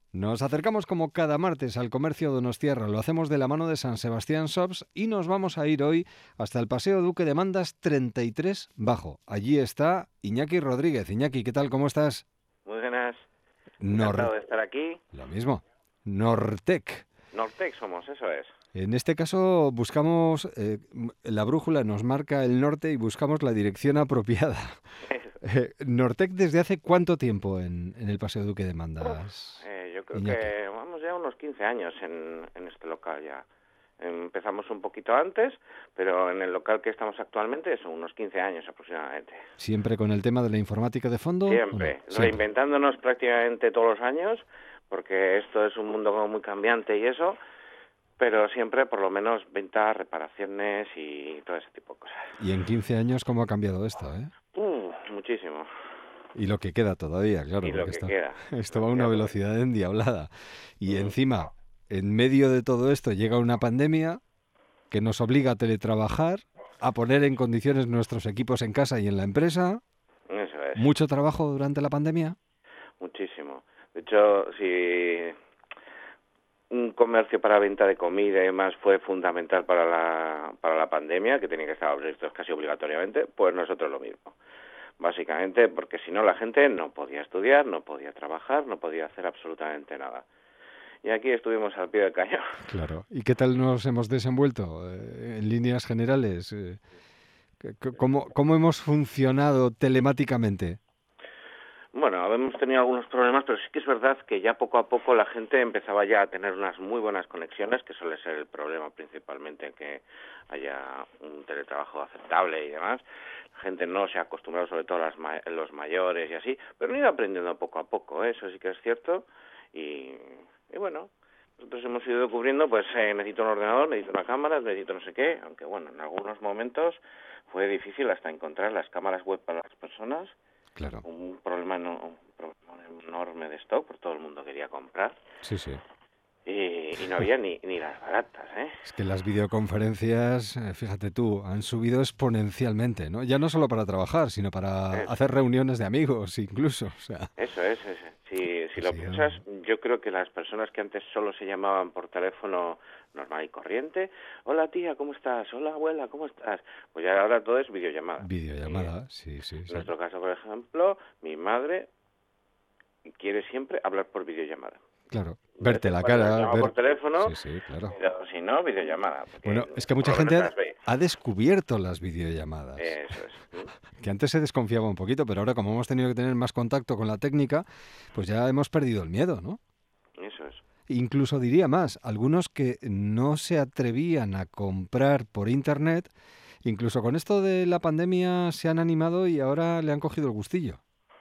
Nos acercamos como cada martes al comercio donostiarra. Lo hacemos de la mano de San Sebastián Shops y nos vamos a ir hoy hasta el Paseo Duque de Mandas 33 Bajo. Allí está Iñaki Rodríguez. Iñaki, ¿qué tal? ¿Cómo estás? Muy buenas, Nor... encantado de estar aquí. Lo mismo. Nortec. Nortec somos, eso es. En este caso buscamos, la brújula nos marca el norte y buscamos la dirección apropiada. Nortec, ¿desde hace cuánto tiempo en el Paseo Duque de Uf, Mandas, yo creo Iñaki? que vamos ya unos 15 años en este local ya. Empezamos un poquito antes, pero en el local que estamos actualmente son unos 15 años aproximadamente. ¿Siempre con el tema de la informática de fondo o no? Siempre, Siempre. reinventándonos prácticamente todos los años, porque esto es un mundo como muy cambiante y eso, pero siempre por lo menos ventas, reparaciones y todo ese tipo de cosas. Y en 15 años, ¿cómo ha cambiado esto, eh? Muchísimo. Y lo que queda todavía, claro, Y lo porque que esto, queda, esto lo va a que una queda todavía. velocidad endiablada. Y Ujú. encima, en medio de todo esto, llega una pandemia que nos obliga a teletrabajar, a poner en condiciones nuestros equipos en casa y en la empresa. Eso es. ¿Mucho trabajo durante la pandemia? Muchísimo. De hecho, si un comercio para venta de comida y demás fue fundamental para la pandemia, que tenía que estar abierto casi obligatoriamente, pues nosotros lo mismo. Básicamente porque si no la gente no podía estudiar, no podía trabajar, no podía hacer absolutamente nada. Y aquí estuvimos al pie del cañón. Claro. ¿Y qué tal nos hemos desenvuelto en líneas generales? ¿Cómo hemos funcionado telemáticamente? Bueno, hemos tenido algunos problemas, pero sí que es verdad que ya poco a poco la gente empezaba ya a tener unas muy buenas conexiones, que suele ser el problema principalmente, que haya un teletrabajo aceptable y demás. La gente no se ha acostumbrado, sobre todo los mayores y así, pero han ido aprendiendo poco a poco, ¿eh? Eso sí que es cierto. Y, y bueno, nosotros hemos ido descubriendo, pues necesito un ordenador, necesito una cámara, necesito no sé qué, aunque bueno, en algunos momentos fue difícil hasta encontrar las cámaras web para las personas, Claro. un problema enorme de stock, porque todo el mundo quería comprar, Sí, sí. y no había ni las baratas, ¿eh? Es que las videoconferencias, fíjate tú, han subido exponencialmente, ¿no? Ya no solo para trabajar, sino para Eso hacer es, reuniones de amigos, incluso. O sea, eso. Si ha lo piensas, sido... yo creo que las personas que antes solo se llamaban por teléfono normal y corriente, hola tía, ¿cómo estás? Hola abuela, ¿cómo estás? Pues ya ahora todo es videollamada. Y en Videollamada, sí, sí, sí. nuestro caso, por ejemplo, mi madre quiere siempre hablar por videollamada. Claro, De vez verte en la cuando nos cara, llama ver... por teléfono, Sí, sí, claro. pero si no, videollamada, Bueno, porque es que mucha por lo menos gente las ve. ha descubierto las videollamadas. Eso es. Que antes se desconfiaba un poquito, pero ahora como hemos tenido que tener más contacto con la técnica, pues ya hemos perdido el miedo, ¿no? Eso es. Incluso diría más, algunos que no se atrevían a comprar por internet, incluso con esto de la pandemia se han animado y ahora le han cogido el gustillo.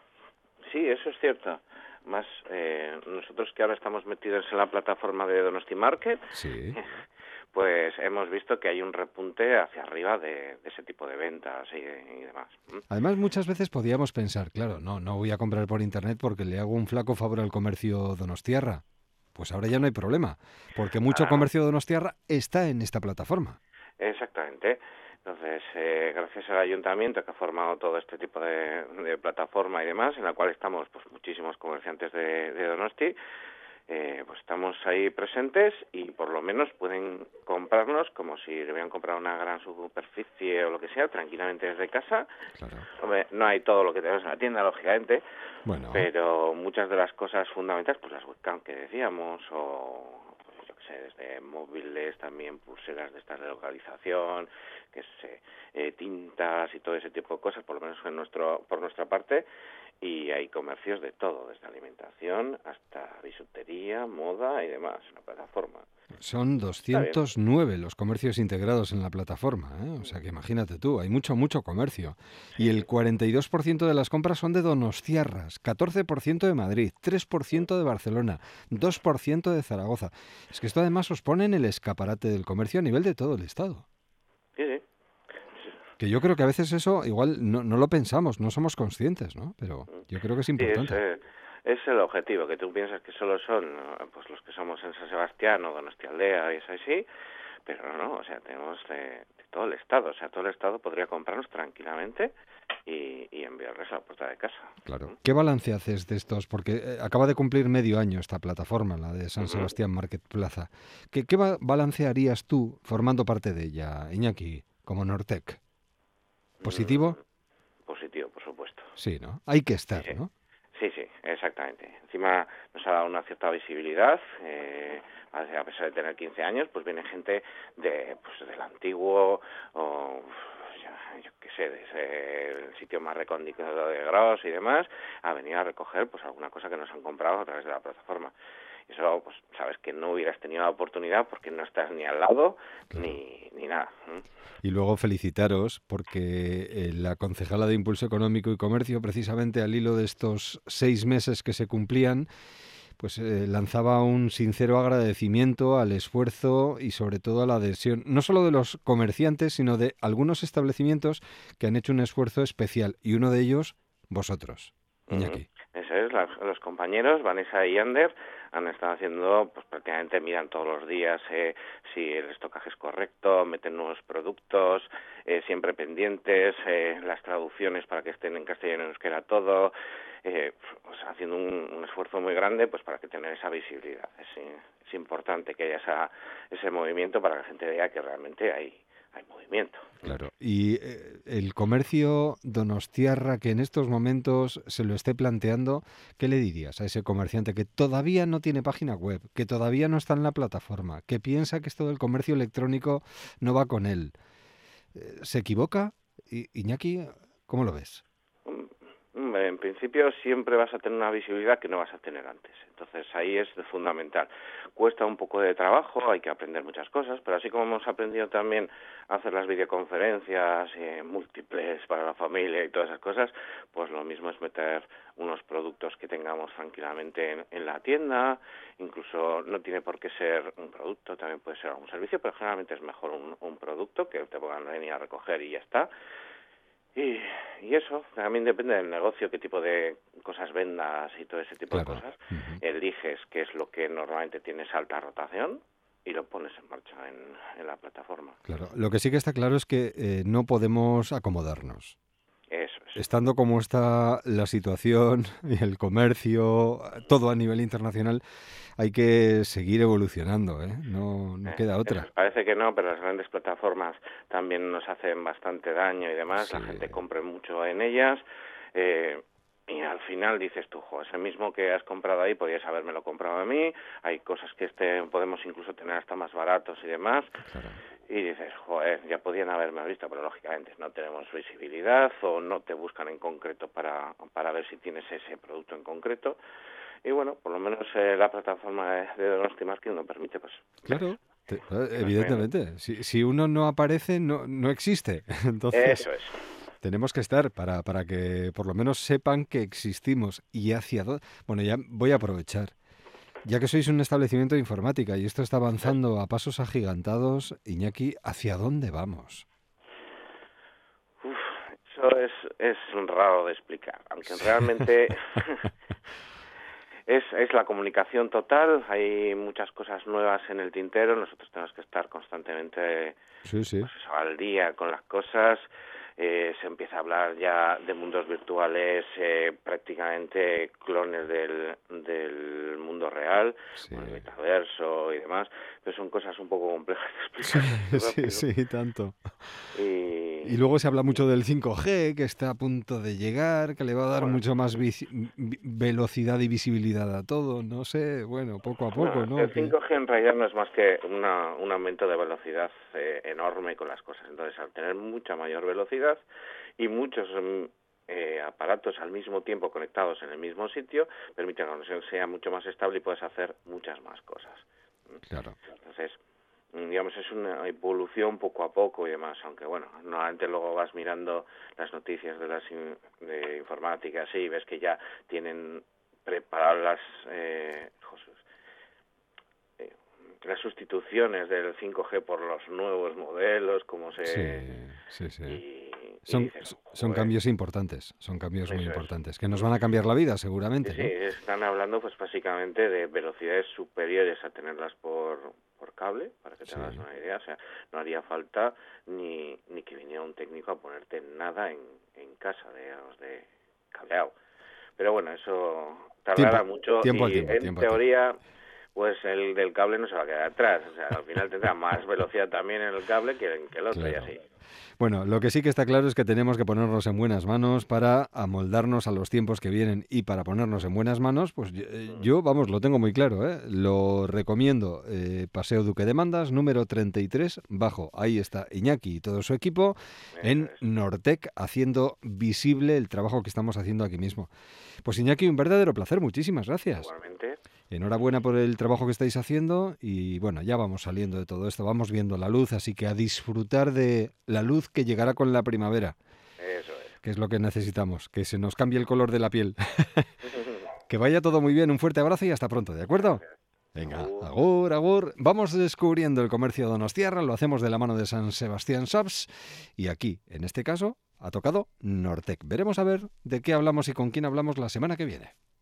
Sí, eso es cierto. Más nosotros que ahora estamos metidos en la plataforma de Donosti Market, Sí. pues hemos visto que hay un repunte hacia arriba de ese tipo de ventas y demás. Además, muchas veces podíamos pensar, claro, no voy a comprar por internet porque le hago un flaco favor al comercio donostiarra. Pues ahora ya no hay problema, porque mucho Ah, comercio donostiarra está en esta plataforma. exactamente. Entonces, gracias al ayuntamiento que ha formado todo este tipo de plataforma y demás, en la cual estamos pues muchísimos comerciantes de Donosti, pues estamos ahí presentes y por lo menos pueden comprarnos como si le hubieran comprado una gran superficie o lo que sea, tranquilamente desde casa. Claro. Hombre, no hay todo lo que tenemos en la tienda, lógicamente, Bueno, pero muchas de las cosas fundamentales, pues las webcam que decíamos, o pues, yo qué sé, desde móviles, también pulseras de estas de localización, que sé, tintas y todo ese tipo de cosas, por lo menos por nuestra parte, y hay comercios de todo, desde alimentación hasta bisutería, moda y demás, en la plataforma. son Está bien. 209 los comercios integrados en la plataforma, ¿eh? O sea que imagínate tú, hay mucho comercio. Y el Sí. 42% de las compras son de Donostiarras, 14% de Madrid, 3% de Barcelona, 2% de Zaragoza. Es que esto además os pone en el escaparate del comercio a nivel de todo el Estado. Sí, sí. Que yo creo que a veces eso igual no lo pensamos, no somos conscientes, ¿no? Pero yo creo que es Sí, importante. es el objetivo, que tú piensas que solo son pues los que somos en San Sebastián o Donostialdea y eso así, pero no, o sea, tenemos de todo el Estado, o sea, todo el Estado podría comprarnos tranquilamente y enviarles a la puerta de casa. Claro. ¿Qué balance haces de estos? Porque acaba de cumplir medio año esta plataforma, la de San Sebastián Market Plaza. ¿Qué balance harías tú formando parte de ella, Iñaki, como Nortec? ¿Positivo? Positivo, por supuesto. Sí, ¿no? Hay que Sí, estar, sí. ¿no? Sí, sí, exactamente. Encima nos ha dado una cierta visibilidad, a pesar de tener 15 años, pues viene gente del antiguo, o yo qué sé, desde el sitio más recóndito de Gros y demás, a venir a recoger pues alguna cosa que nos han comprado a través de la plataforma. Y eso, pues sabes que no hubieras tenido la oportunidad porque no estás ni al lado, Claro. ni nada. Y luego felicitaros porque la concejala de Impulso Económico y Comercio, precisamente al hilo de estos 6 meses que se cumplían, pues lanzaba un sincero agradecimiento al esfuerzo y sobre todo a la adhesión, no solo de los comerciantes, sino de algunos establecimientos que han hecho un esfuerzo especial. Y uno de ellos, vosotros, Iñaki. Eso es, los compañeros, Vanessa y Ander, han estado haciendo, pues prácticamente miran todos los días si el estocaje es correcto, meten nuevos productos, siempre pendientes, las traducciones para que estén en castellano y en euskera todo, pues haciendo un esfuerzo muy grande pues para que tener esa visibilidad. Es importante que haya ese movimiento para que la gente vea que realmente hay movimiento. Claro. Y el comercio donostiarra que en estos momentos se lo esté planteando, ¿qué le dirías a ese comerciante que todavía no tiene página web, que todavía no está en la plataforma, que piensa que esto del comercio electrónico no va con él? ¿Se equivoca? Iñaki, ¿cómo lo ves? En principio siempre vas a tener una visibilidad que no vas a tener antes. Entonces ahí es fundamental. Cuesta un poco de trabajo, hay que aprender muchas cosas, pero así como hemos aprendido también a hacer las videoconferencias múltiples para la familia y todas esas cosas, pues lo mismo es meter unos productos que tengamos tranquilamente en la tienda. Incluso no tiene por qué ser un producto, también puede ser un servicio, pero generalmente es mejor un producto que te puedan venir a recoger y ya está. Y eso, también depende del negocio, qué tipo de cosas vendas y todo ese tipo de cosas. Eliges qué es lo que normalmente tienes alta rotación y lo pones en marcha en la plataforma. Claro, lo que sí que está claro es que no podemos acomodarnos. Eso es. Estando como está la situación y el comercio, todo a nivel internacional, hay que seguir evolucionando, ¿eh? No queda otra. Parece que no, pero las grandes plataformas también nos hacen bastante daño y demás. Sí. La gente compra mucho en ellas. Y al final dices tú, ese mismo que has comprado ahí podías habérmelo comprado a mí. Hay cosas que podemos incluso tener hasta más baratos y demás. Claro. Y dices, ya podían haberme visto, pero lógicamente no tenemos visibilidad o no te buscan en concreto para ver si tienes ese producto en concreto. Y bueno, por lo menos la plataforma de Donosti Market nos permite, pues... Claro, evidentemente. Si uno no aparece, no existe. Entonces, Eso es. tenemos que estar para que por lo menos sepan que existimos. Y hacia dónde... Bueno, ya voy a aprovechar. Ya que sois un establecimiento de informática y esto está avanzando a pasos agigantados, Iñaki, ¿hacia dónde vamos? Eso es raro de explicar, aunque realmente es la comunicación total. Hay muchas cosas nuevas en el tintero. Nosotros tenemos que estar constantemente Pues eso, al día con las cosas. Se empieza a hablar ya de mundos virtuales, prácticamente clones del mundo real, con el metaverso y demás, pero son cosas un poco complejas de explicar. Sí, tanto. Y Y luego se habla mucho del 5G, que está a punto de llegar, que le va a dar mucho más velocidad y visibilidad a todo. No sé, bueno, poco a poco, ¿no? El 5G en realidad no es más que un aumento de velocidad enorme con las cosas. Entonces, al tener mucha mayor velocidad y muchos aparatos al mismo tiempo conectados en el mismo sitio, permite que la conexión sea mucho más estable y puedes hacer muchas más cosas. Claro. Entonces, digamos, es una evolución poco a poco y demás, aunque bueno, normalmente luego vas mirando las noticias de informática así y ves que ya tienen preparadas las sustituciones del 5G por los nuevos modelos, como Sí. y Son, dices, son joder, cambios importantes, son cambios muy eso es. importantes, que nos van a cambiar la vida seguramente, Sí, ¿no? están hablando pues básicamente de velocidades superiores a tenerlas por cable, para que te Sí. hagas una idea. O sea, no haría falta ni que viniera un técnico a ponerte nada en casa, digamos, de cableado. Pero bueno, eso tardará Tiempo, mucho tiempo al y tiempo, en tiempo al tiempo. teoría pues el del cable no se va a quedar atrás. O sea, al final tendrá más velocidad también en el cable que el otro, y Claro. así. Bueno, lo que sí que está claro es que tenemos que ponernos en buenas manos para amoldarnos a los tiempos que vienen y para ponernos en buenas manos, pues yo, vamos, lo tengo muy claro, ¿eh? Lo recomiendo. Paseo Duque de Mandas, número 33, bajo. Ahí está Iñaki y todo su equipo Eso en es. Nortec haciendo visible el trabajo que estamos haciendo aquí mismo. Pues Iñaki, un verdadero placer, muchísimas gracias. Igualmente. Enhorabuena por el trabajo que estáis haciendo y bueno, ya vamos saliendo de todo esto, vamos viendo la luz, así que a disfrutar de la luz que llegará con la primavera, Eso es. que es lo que necesitamos, que se nos cambie el color de la piel. Que vaya todo muy bien, un fuerte abrazo y hasta pronto, ¿de acuerdo? Gracias. Venga, Agur. agur, agur. Vamos descubriendo el comercio de Donostiarra, lo hacemos de la mano de San Sebastián Shops y aquí, en este caso, ha tocado Nortec. Veremos a ver de qué hablamos y con quién hablamos la semana que viene.